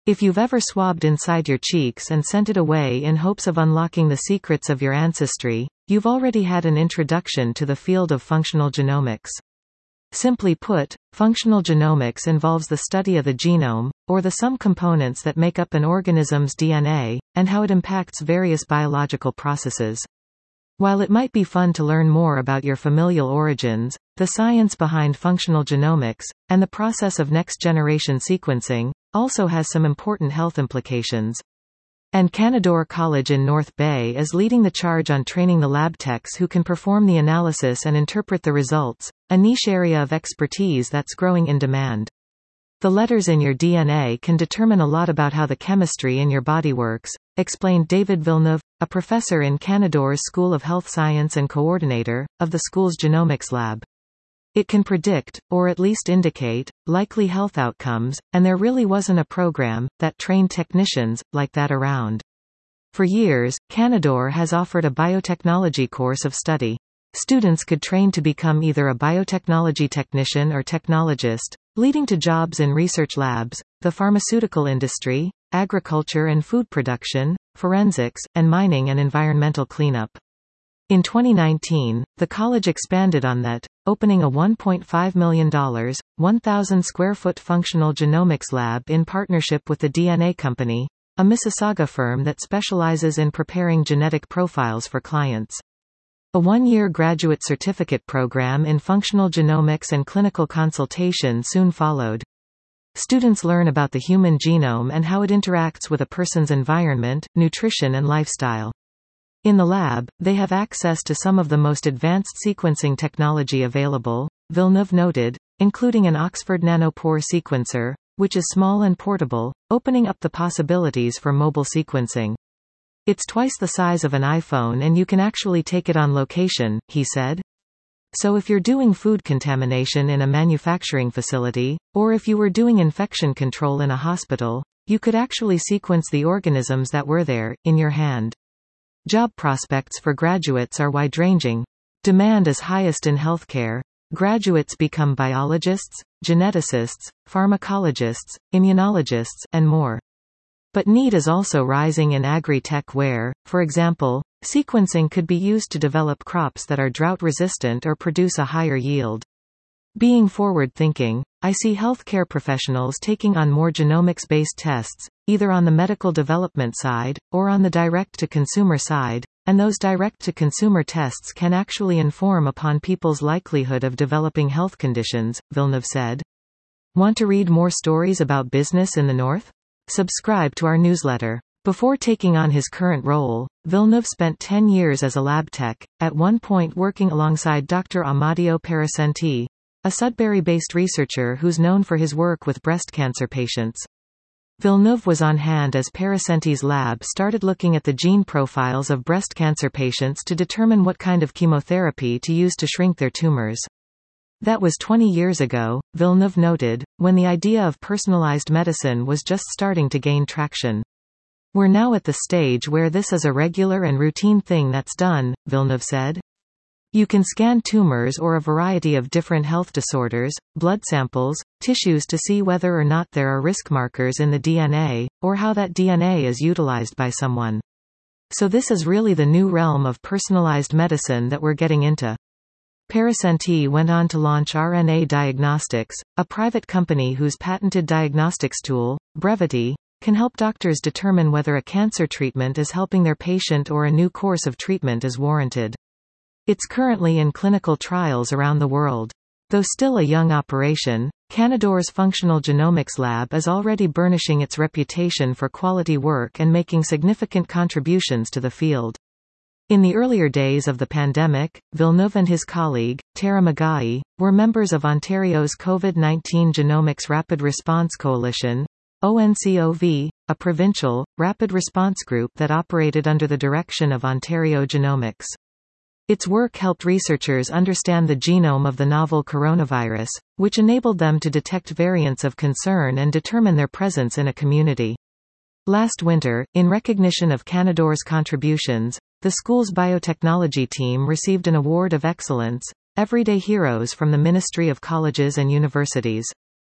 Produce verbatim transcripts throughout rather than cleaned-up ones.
If you've ever swabbed inside your cheeks and sent it away in hopes of unlocking the secrets of your ancestry, you've already had an introduction to the field of functional genomics. Simply put, functional genomics involves the study of the genome, or the some components that make up an organism's D N A, and how it impacts various biological processes. While it might be fun to learn more about your familial origins, the science behind functional genomics, and the process of next-generation sequencing, also has some important health implications. And Canadore College in North Bay is leading the charge on training the lab techs who can perform the analysis and interpret the results, a niche area of expertise that's growing in demand. The letters in your D N A can determine a lot about how the chemistry in your body works, explained David Villeneuve, a professor in Canadore's School of Health Science and coordinator of the school's genomics lab. It can predict, or at least indicate, likely health outcomes, and there really wasn't a program that trained technicians like that around. For years, Canadore has offered a biotechnology course of study. Students could train to become either a biotechnology technician or technologist, leading to jobs in research labs, the pharmaceutical industry, agriculture and food production, forensics, and mining and environmental cleanup. In twenty nineteen, the college expanded on that, opening a one point five million dollars, one thousand square foot functional genomics lab in partnership with the D N A Company, a Mississauga firm that specializes in preparing genetic profiles for clients. A one-year graduate certificate program in functional genomics and clinical consultation soon followed. Students learn about the human genome and how it interacts with a person's environment, nutrition and lifestyle. In the lab, they have access to some of the most advanced sequencing technology available, Villeneuve noted, including an Oxford Nanopore sequencer, which is small and portable, opening up the possibilities for mobile sequencing. It's twice the size of an iPhone and you can actually take it on location, he said. So if you're doing food contamination in a manufacturing facility, or if you were doing infection control in a hospital, you could actually sequence the organisms that were there, in your hand. Job prospects for graduates are wide-ranging. Demand is highest in healthcare. Graduates become biologists, geneticists, pharmacologists, immunologists, and more. But need is also rising in agri-tech where, for example, sequencing could be used to develop crops that are drought-resistant or produce a higher yield. Being forward-thinking, I see healthcare professionals taking on more genomics-based tests, either on the medical development side, or on the direct-to-consumer side, and those direct-to-consumer tests can actually inform upon people's likelihood of developing health conditions, Villeneuve said. Want to read more stories about business in the North? Subscribe to our newsletter. Before taking on his current role, Villeneuve spent ten years as a lab tech, at one point working alongside Doctor Amadio Perecenti, a Sudbury-based researcher who's known for his work with breast cancer patients. Villeneuve was on hand as Perecenti's lab started looking at the gene profiles of breast cancer patients to determine what kind of chemotherapy to use to shrink their tumors. That was twenty years ago, Villeneuve noted, when the idea of personalized medicine was just starting to gain traction. We're now at the stage where this is a regular and routine thing that's done, Villeneuve said. You can scan tumors or a variety of different health disorders, blood samples, tissues to see whether or not there are risk markers in the D N A, or how that D N A is utilized by someone. So this is really the new realm of personalized medicine that we're getting into. Perecenti went on to launch R N A Diagnostics, a private company whose patented diagnostics tool, Brevity, can help doctors determine whether a cancer treatment is helping their patient or a new course of treatment is warranted. It's currently in clinical trials around the world. Though still a young operation, Canadore's Functional Genomics Lab is already burnishing its reputation for quality work and making significant contributions to the field. In the earlier days of the pandemic, Villeneuve and his colleague, Tara Magai, were members of Ontario's COVID nineteen Genomics Rapid Response Coalition, O N C O V, a provincial, rapid response group that operated under the direction of Ontario Genomics. Its work helped researchers understand the genome of the novel coronavirus, which enabled them to detect variants of concern and determine their presence in a community. Last winter, in recognition of Canadore's contributions, the school's biotechnology team received an Award of Excellence, Everyday Heroes from the Ministry of Colleges and Universities.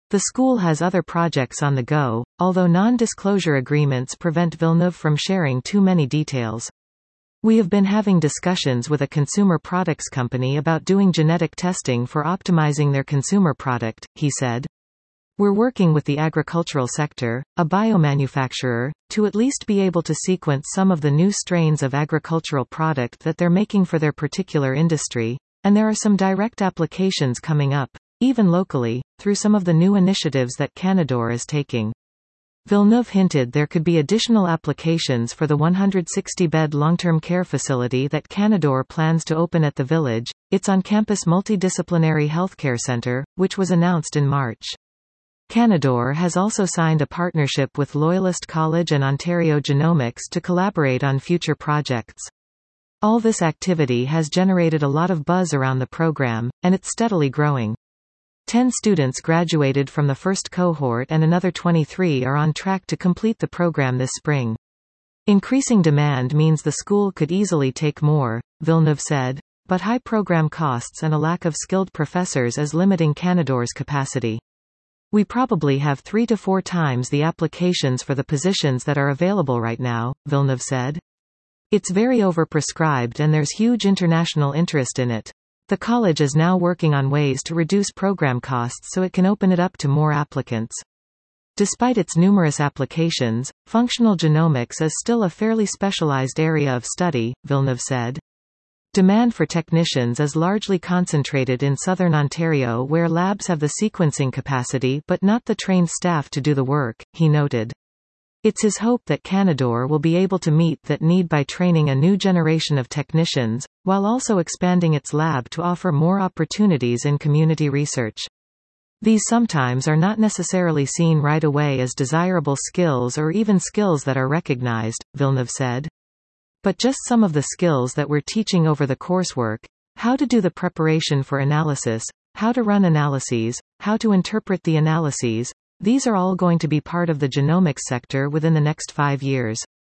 The school has other projects on the go, although non-disclosure agreements prevent Villeneuve from sharing too many details. We have been having discussions with a consumer products company about doing genetic testing for optimizing their consumer product, he said. We're working with the agricultural sector, a biomanufacturer, to at least be able to sequence some of the new strains of agricultural product that they're making for their particular industry, and there are some direct applications coming up, even locally, through some of the new initiatives that Canador is taking. Villeneuve hinted there could be additional applications for the one hundred sixty bed long-term care facility that Canador plans to open at the village, its on-campus multidisciplinary healthcare center, which was announced in March. Canador has also signed a partnership with Loyalist College and Ontario Genomics to collaborate on future projects. All this activity has generated a lot of buzz around the program, and it's steadily growing. Ten students graduated from the first cohort and another twenty-three are on track to complete the program this spring. Increasing demand means the school could easily take more, Villeneuve said, but high program costs and a lack of skilled professors is limiting Canador's capacity. We probably have three to four times the applications for the positions that are available right now, Villeneuve said. It's very overprescribed and there's huge international interest in it. The college is now working on ways to reduce program costs so it can open it up to more applicants. Despite its numerous applications, functional genomics is still a fairly specialized area of study, Villeneuve said. Demand for technicians is largely concentrated in southern Ontario where labs have the sequencing capacity but not the trained staff to do the work, he noted. It's his hope that Canador will be able to meet that need by training a new generation of technicians, while also expanding its lab to offer more opportunities in community research. These sometimes are not necessarily seen right away as desirable skills or even skills that are recognized, Villeneuve said. But just some of the skills that we're teaching over the coursework, how to do the preparation for analysis, how to run analyses, how to interpret the analyses, these are all going to be part of the genomics sector within the next five years.